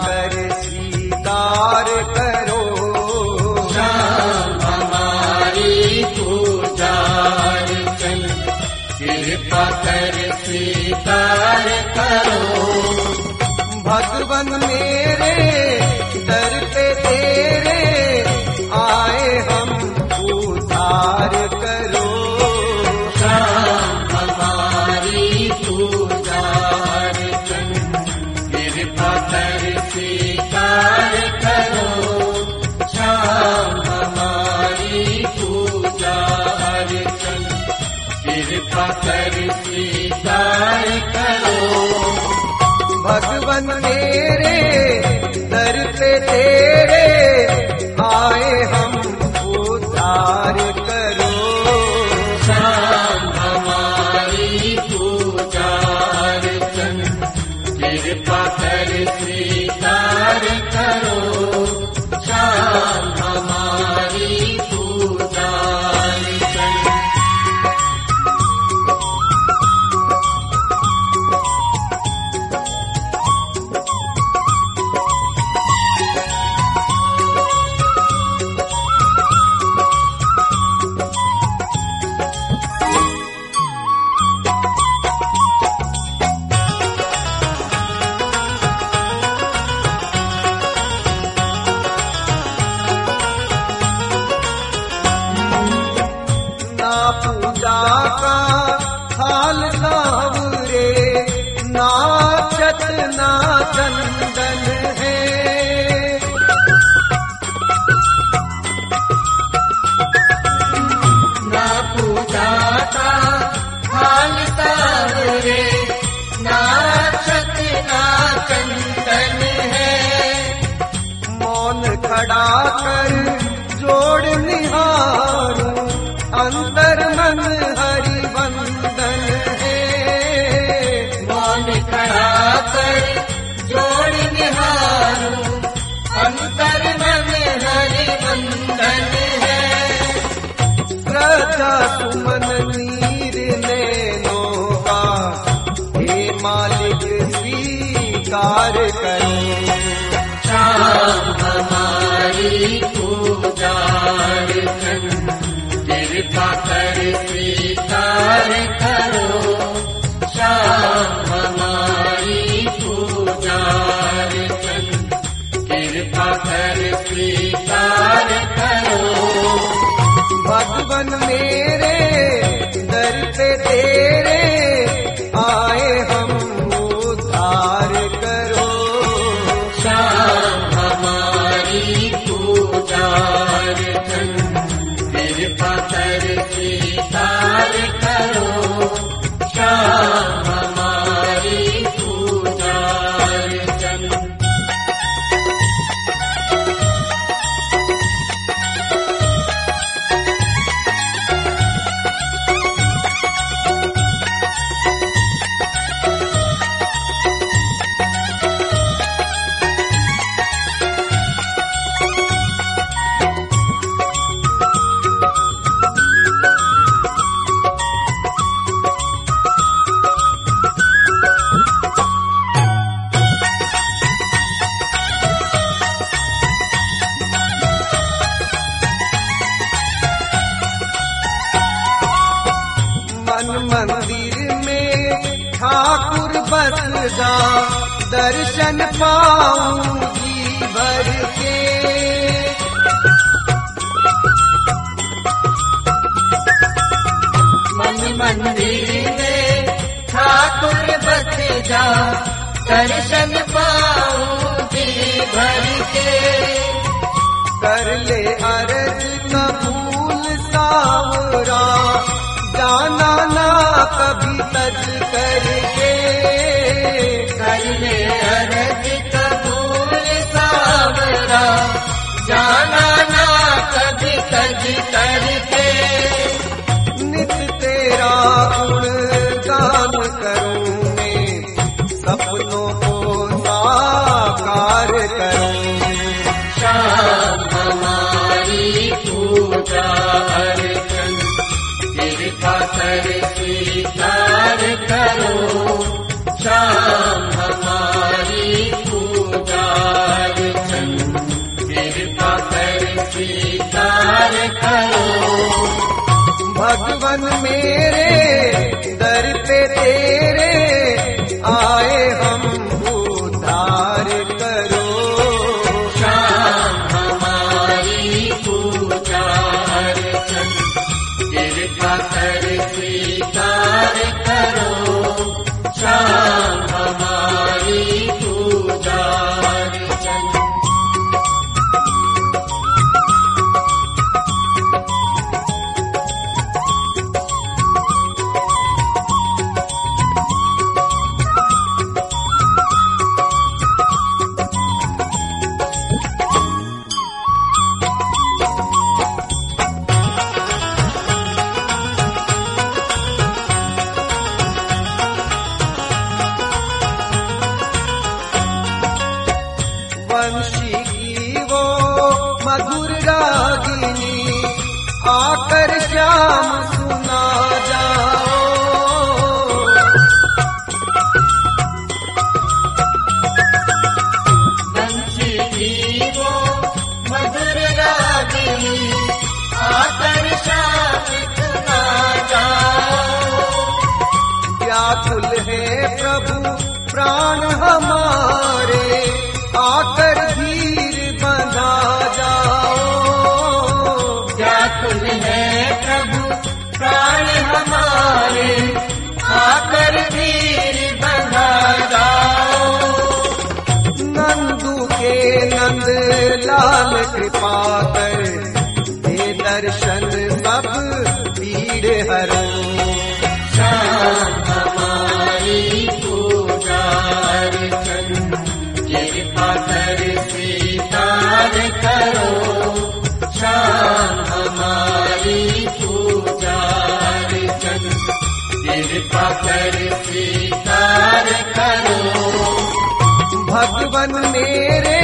कर स्वीकार करो। शाम हमारी पूजा अर्चन कृपा कर स्वीकार करो। भगवन मेरे दर पे तेरे आए हम उद्धार करो। शाम हमारी पूजा अर्चन कृपा कर स्वीकार करो। शाम हमारी पूजा अर्चन कृपा कर स्वीकार करो। भगवन मेरे दर पे तेरे आए हम उद्धार करो। शाम हमारी पूजा अर्चन कृपा कर स्वीकार करो। शाम हमारी पूजा अर्चन। पूजा का हाल सावरे नाचत ना चंदन है। ना पूजा का हाल सावरे नाचत ना चंदन है। मौन खड़ा कर जोड़ निहारूं अंतर मन हरि वंदन है। मौन खड़ा कर जोड़ निहारूं अंतर मन हरि वंदन है। प्रजा सुमन नीर नैनों का हे मालिक स्वीकार करो। शाम हमारी पूजा अर्चन कृपा कर स्वीकार करो। शाम हमारी पूजा अर्चन कृपा कर स्वीकार करो। भगवन मेरे दर पे तेरे आए हम उद्धार करो। शाम हमारी पूजा अर्चन कृपा कर स्वीकार करो। शाम हमारी पूजा अर्चन। मंदिर में ठाकुर बस जा दर्शन पाऊं जी भर के। मन मंदिर में ठाकुर बस जा दर्शन पाऊं जी भर के। कर ले अर्ज कबूल सावरा जाना ना कभी तज करके। कर ले अर्ज कबूल सावरा जाना ना कभी तज करके। नित तेरा गुणगान करूं मैं सपनों को साकार करूं। शाम हमारी पूजा अर्चन कृपा कर स्वीकार करो। शाम हमारी पूजा बंशी की वो मधुर रागिनी आकर श्याम सुना जाओ। बंशी की वो मधुर रागिनी आकर श्याम सुना जाओ। व्याकुल है प्रभु प्राण हमारे आकर धीर बंधा जाओ। व्याकुल है प्रभु प्राण हमारे आकर धीर बंधा जाओ। नंदू के नंद लाल कृपा कर दे दर्शन सब पीड़ हरो। श्याम हमारी पूजा अर्चन कृपा कर स्वीकार करो। श्याम हमारी पूजा अर्चन कृपा कर स्वीकार करो। भगवन मेरे